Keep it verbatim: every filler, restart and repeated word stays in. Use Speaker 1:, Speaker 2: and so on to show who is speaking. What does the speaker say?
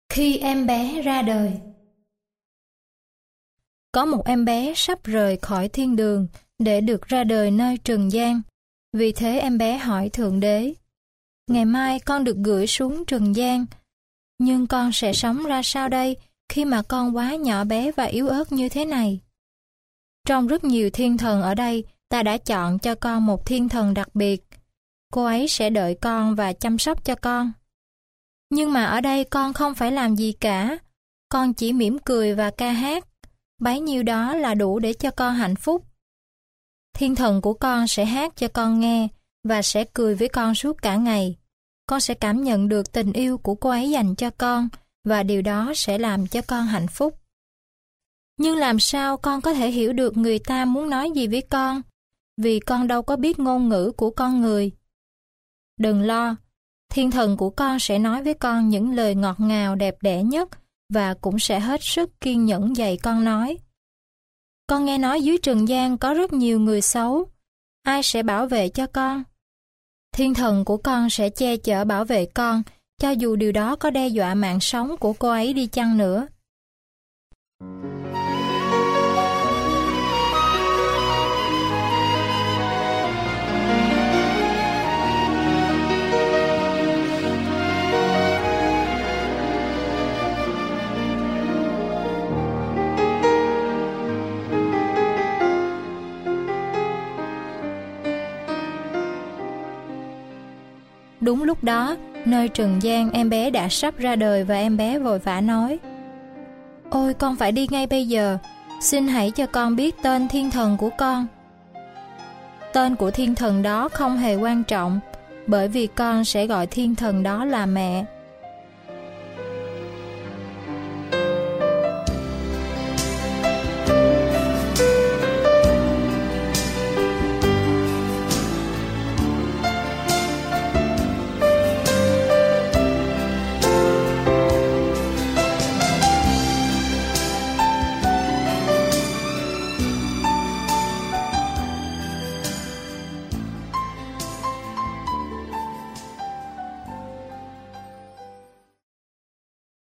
Speaker 1: Khi em bé ra đời. Có một em bé sắp rời khỏi thiên đường để được ra đời nơi trần gian. Vì thế em bé hỏi Thượng Đế: ngày mai con được gửi xuống trần gian, nhưng con sẽ sống ra sao đây khi mà con quá nhỏ bé và yếu ớt như thế này? Trong rất nhiều thiên thần ở đây, ta đã chọn cho con một thiên thần đặc biệt. Cô ấy sẽ đợi con và chăm sóc cho con. Nhưng mà ở đây con không phải làm gì cả. Con chỉ mỉm cười và ca hát. Bấy nhiêu đó là đủ để cho con hạnh phúc. Thiên thần của con sẽ hát cho con nghe và sẽ cười với con suốt cả ngày. Con sẽ cảm nhận được tình yêu của cô ấy dành cho con và điều đó sẽ làm cho con hạnh phúc. Nhưng làm sao con có thể hiểu được người ta muốn nói gì với con? Vì con đâu có biết ngôn ngữ của con người. Đừng lo, thiên thần của con sẽ nói với con những lời ngọt ngào đẹp đẽ nhất và cũng sẽ hết sức kiên nhẫn dạy con nói. Con nghe nói dưới trần gian có rất nhiều người xấu. Ai sẽ bảo vệ cho con? Thiên thần của con sẽ che chở bảo vệ con, cho dù điều đó có đe dọa mạng sống của cô ấy đi chăng nữa. Đúng lúc đó, nơi trần gian em bé đã sắp ra đời và em bé vội vã nói: ôi, con phải đi ngay bây giờ. Xin hãy cho con biết tên thiên thần của con. Tên của thiên thần đó không hề quan trọng, bởi vì con sẽ gọi thiên thần đó là mẹ.